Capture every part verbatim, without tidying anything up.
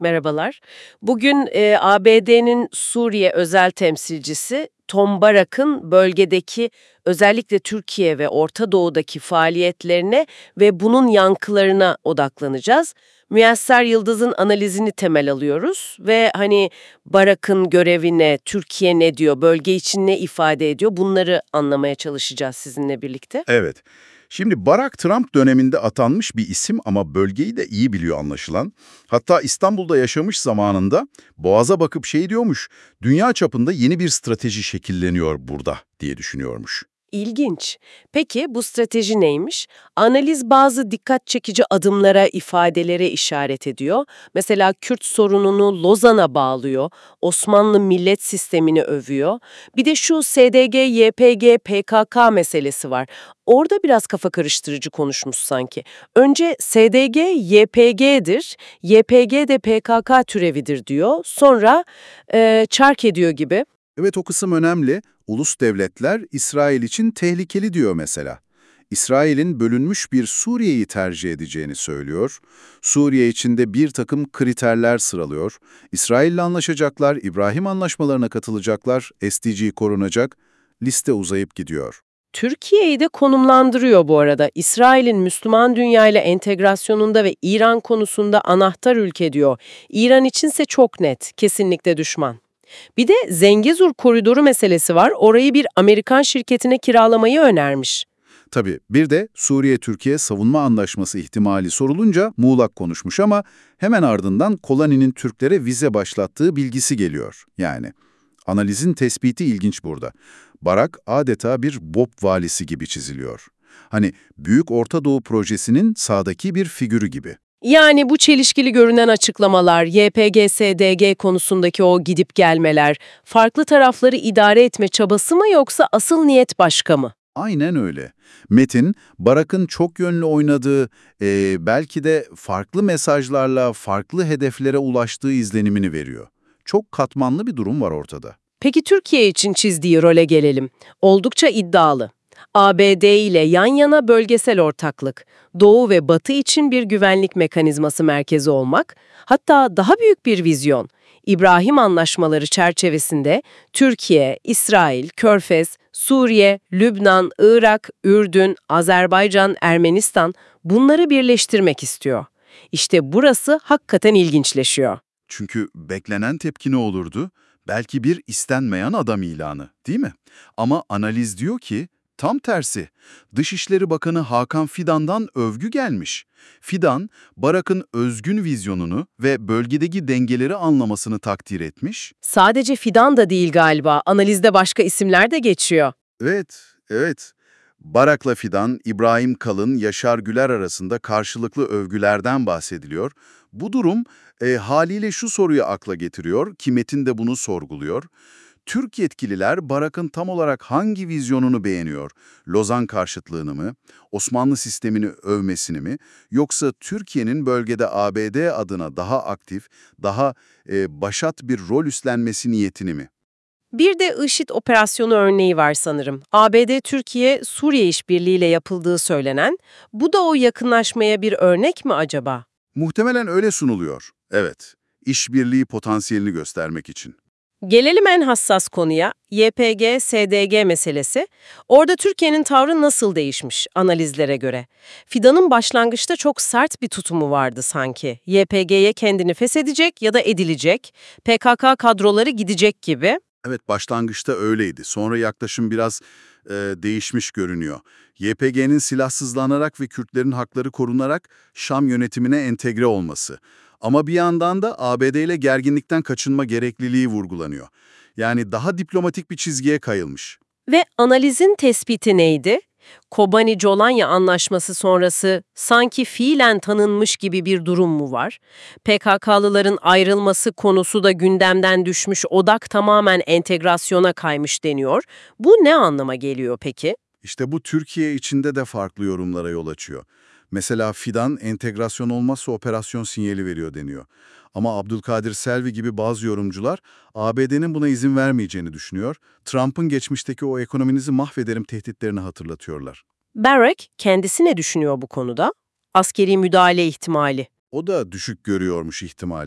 Merhabalar. Bugün e, A B D'nin Suriye özel temsilcisi Tom Barak'ın bölgedeki özellikle Türkiye ve Orta Doğu'daki faaliyetlerine ve bunun yankılarına odaklanacağız. Müyesser Yıldız'ın analizini temel alıyoruz ve hani Barak'ın görevine, Türkiye ne diyor, bölge için ne ifade ediyor bunları anlamaya çalışacağız sizinle birlikte. Evet. Şimdi Barack Trump döneminde atanmış bir isim ama bölgeyi de iyi biliyor anlaşılan. Hatta İstanbul'da yaşamış zamanında Boğaz'a bakıp şey diyormuş, dünya çapında yeni bir strateji şekilleniyor burada diye düşünüyormuş. İlginç. Peki bu strateji neymiş? Analiz bazı dikkat çekici adımlara, ifadelere işaret ediyor. Mesela Kürt sorununu Lozan'a bağlıyor, Osmanlı millet sistemini övüyor. Bir de şu S D G, Y P G, P K K meselesi var. Orada biraz kafa karıştırıcı konuşmuş sanki. Önce S D G, Y P G'dir, Y P G de P K K türevidir diyor. Sonra e, çark ediyor gibi. Evet, o kısım önemli. Ulus devletler İsrail için tehlikeli diyor mesela. İsrail'in bölünmüş bir Suriye'yi tercih edeceğini söylüyor. Suriye içinde bir takım kriterler sıralıyor. İsrail'le anlaşacaklar, İbrahim anlaşmalarına katılacaklar, S D G korunacak. Liste uzayıp gidiyor. Türkiye'yi de konumlandırıyor bu arada. İsrail'in Müslüman dünyayla entegrasyonunda ve İran konusunda anahtar ülke diyor. İran içinse çok net, kesinlikle düşman. Bir de Zengezur koridoru meselesi var. Orayı bir Amerikan şirketine kiralamayı önermiş. Tabii bir de Suriye-Türkiye savunma anlaşması ihtimali sorulunca muğlak konuşmuş ama hemen ardından koloninin Türklere vize başlattığı bilgisi geliyor. Yani analizin tespiti ilginç burada. Barak adeta bir B O P valisi gibi çiziliyor. Hani Büyük Orta Doğu Projesi'nin sağdaki bir figürü gibi. Yani bu çelişkili görünen açıklamalar, Y P G S D G konusundaki o gidip gelmeler, farklı tarafları idare etme çabası mı yoksa asıl niyet başka mı? Aynen öyle. Metin, Barak'ın çok yönlü oynadığı, eee, belki de farklı mesajlarla farklı hedeflere ulaştığı izlenimini veriyor. Çok katmanlı bir durum var ortada. Peki Türkiye için çizdiği role gelelim. Oldukça iddialı. A B D ile yan yana bölgesel ortaklık, Doğu ve Batı için bir güvenlik mekanizması merkezi olmak, hatta daha büyük bir vizyon. İbrahim Anlaşmaları çerçevesinde Türkiye, İsrail, Körfez, Suriye, Lübnan, Irak, Ürdün, Azerbaycan, Ermenistan bunları birleştirmek istiyor. İşte burası hakikaten ilginçleşiyor. Çünkü beklenen tepki ne olurdu? Belki bir istenmeyen adam ilanı, değil mi? Ama analiz diyor ki, tam tersi. Dışişleri Bakanı Hakan Fidan'dan övgü gelmiş. Fidan, Barak'ın özgün vizyonunu ve bölgedeki dengeleri anlamasını takdir etmiş. Sadece Fidan da değil galiba, analizde başka isimler de geçiyor. Evet, evet. Barak'la Fidan, İbrahim Kalın, Yaşar Güler arasında karşılıklı övgülerden bahsediliyor. Bu durum e, haliyle şu soruyu akla getiriyor ki Metin de bunu sorguluyor. Türk yetkililer Barak'ın tam olarak hangi vizyonunu beğeniyor? Lozan karşıtlığını mı, Osmanlı sistemini övmesini mi, yoksa Türkiye'nin bölgede A B D adına daha aktif, daha e, başat bir rol üstlenmesi niyetini mi? Bir de IŞİD operasyonu örneği var sanırım. A B D-Türkiye-Suriye işbirliğiyle yapıldığı söylenen. Bu da o yakınlaşmaya bir örnek mi acaba? Muhtemelen öyle sunuluyor. Evet, işbirliği potansiyelini göstermek için. Gelelim en hassas konuya, Y P G S D G meselesi. Orada Türkiye'nin tavrı nasıl değişmiş analizlere göre? Fidan'ın başlangıçta çok sert bir tutumu vardı sanki. Y P G'ye kendini feshedecek ya da edilecek, P K K kadroları gidecek gibi. Evet, başlangıçta öyleydi. Sonra yaklaşım biraz e, değişmiş görünüyor. Y P G'nin silahsızlanarak ve Kürtlerin hakları korunarak Şam yönetimine entegre olması. Ama bir yandan da A B D ile gerginlikten kaçınma gerekliliği vurgulanıyor. Yani daha diplomatik bir çizgiye kayılmış. Ve analizin tespiti neydi? Kobani-Colanya anlaşması sonrası sanki fiilen tanınmış gibi bir durum mu var? P K K'lıların ayrılması konusu da gündemden düşmüş, odak tamamen entegrasyona kaymış deniyor. Bu ne anlama geliyor peki? İşte bu Türkiye içinde de farklı yorumlara yol açıyor. Mesela Fidan entegrasyon olmazsa operasyon sinyali veriyor deniyor. Ama Abdülkadir Selvi gibi bazı yorumcular A B D'nin buna izin vermeyeceğini düşünüyor. Trump'ın geçmişteki o ekonominizi mahvederim tehditlerini hatırlatıyorlar. Barack kendisi ne düşünüyor bu konuda? Askeri müdahale ihtimali. O da düşük görüyormuş ihtimali.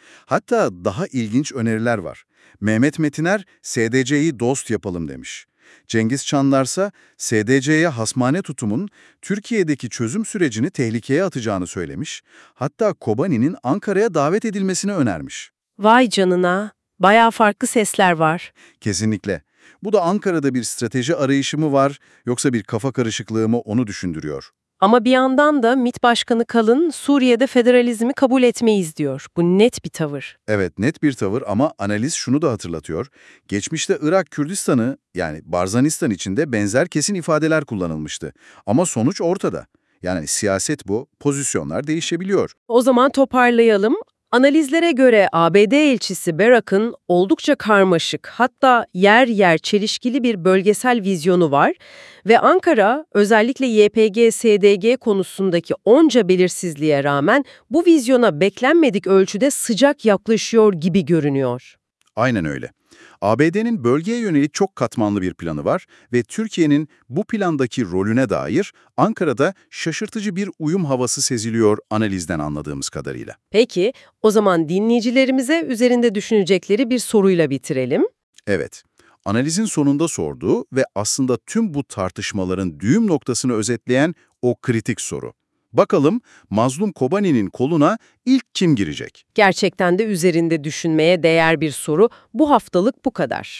Hatta daha ilginç öneriler var. Mehmet Metiner, S D C'yi dost yapalım demiş. Cengiz Çanlarsa, S D C'ye hasmane tutumun Türkiye'deki çözüm sürecini tehlikeye atacağını söylemiş. Hatta Kobani'nin Ankara'ya davet edilmesini önermiş. Vay canına, bayağı farklı sesler var. Kesinlikle. Bu da Ankara'da bir strateji arayışı mı var, yoksa bir kafa karışıklığı mı onu düşündürüyor. Ama bir yandan da MİT Başkanı Kalın, Suriye'de federalizmi kabul etmeyiz diyor. Bu net bir tavır. Evet, net bir tavır ama analiz şunu da hatırlatıyor. Geçmişte Irak Kürdistan'ı, yani Barzanistan içinde benzer kesin ifadeler kullanılmıştı. Ama sonuç ortada. Yani siyaset bu, pozisyonlar değişebiliyor. O zaman toparlayalım. Analizlere göre A B D elçisi Barak'ın oldukça karmaşık, hatta yer yer çelişkili bir bölgesel vizyonu var ve Ankara özellikle Y P G S D G konusundaki onca belirsizliğe rağmen bu vizyona beklenmedik ölçüde sıcak yaklaşıyor gibi görünüyor. Aynen öyle. A B D'nin bölgeye yönelik çok katmanlı bir planı var ve Türkiye'nin bu plandaki rolüne dair Ankara'da şaşırtıcı bir uyum havası seziliyor analizden anladığımız kadarıyla. Peki, o zaman dinleyicilerimize üzerinde düşünecekleri bir soruyla bitirelim. Evet, analizin sonunda sorduğu ve aslında tüm bu tartışmaların düğüm noktasını özetleyen o kritik soru. Bakalım mazlum Kobani'nin koluna ilk kim girecek? Gerçekten de üzerinde düşünmeye değer bir soru. Bu haftalık bu kadar.